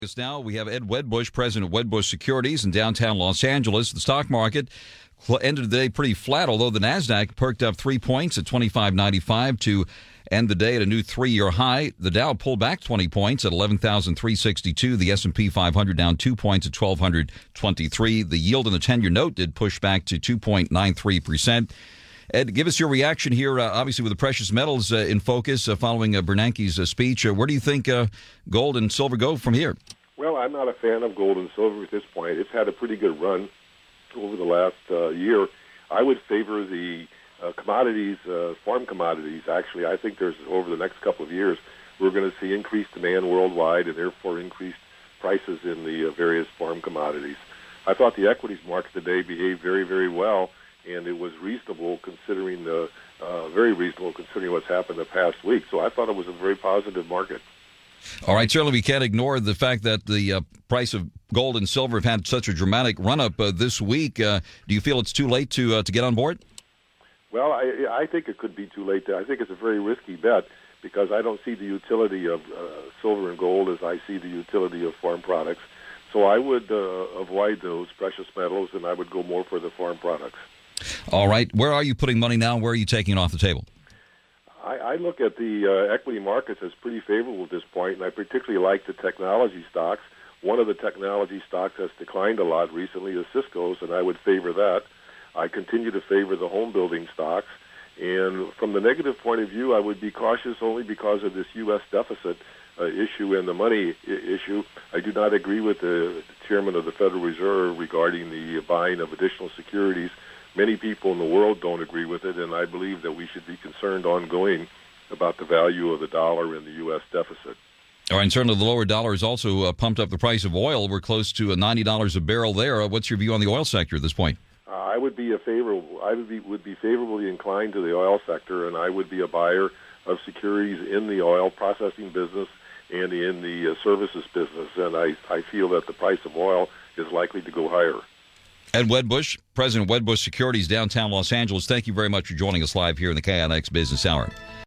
Now we have Ed Wedbush, president of Wedbush Securities in downtown Los Angeles. The stock market ended the day pretty flat, although the Nasdaq perked up 3 points at 25.95 to end the day at a new three-year high. The Dow pulled back 20 points at 11,362. The S&P 500 down 2 points at 1,223. The yield in the 10-year note did push back to 2.93%. Ed, give us your reaction here, obviously with the precious metals in focus following Bernanke's speech. Where do you think gold and silver go from here? Well, I'm not a fan of gold and silver at this point. It's had a pretty good run over the last year. I would favor the commodities, farm commodities. Actually, I think there's over the next couple of years, we're going to see increased demand worldwide and therefore increased prices in the various farm commodities. I thought the equities market today behaved very, very well. And it was reasonable considering very reasonable considering what's happened the past week. So I thought it was a very positive market. All right, certainly we can't ignore the fact that the price of gold and silver have had such a dramatic run-up this week. Do you feel it's too late to get on board? Well, I think it could be too late. I think it's a very risky bet because I don't see the utility of silver and gold as I see the utility of farm products. So I would avoid those precious metals, and I would go more for the farm products. All right. Where are you putting money now? Where are you taking it off the table? I look at the equity markets as pretty favorable at this point, and I particularly like the technology stocks. One of the technology stocks has declined a lot recently is Cisco's, and I would favor that. I continue to favor the home building stocks. And from the negative point of view, I would be cautious only because of this U.S. deficit issue and the money issue. I do not agree with the chairman of the Federal Reserve regarding the buying of additional securities. Many people in the world don't agree with it, and I believe that we should be concerned ongoing about the value of the dollar and the U.S. deficit. All right, and certainly the lower dollar has also pumped up the price of oil. We're close to $90 a barrel there. What's your view on the oil sector at this point? I would be favorably inclined to the oil sector, and I would be a buyer of securities in the oil processing business and in the services business. And I feel that the price of oil is likely to go higher. Ed Wedbush, president of Wedbush Securities, downtown Los Angeles, thank you very much for joining us live here in the KNX Business Hour.